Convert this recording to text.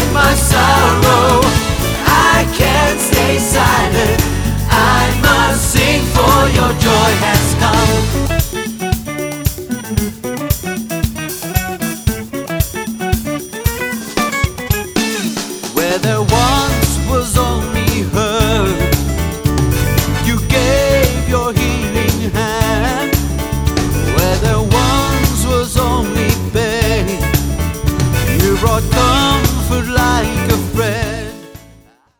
my sorrow. I can't stay silent. I must sing, for your joy has come. Where there was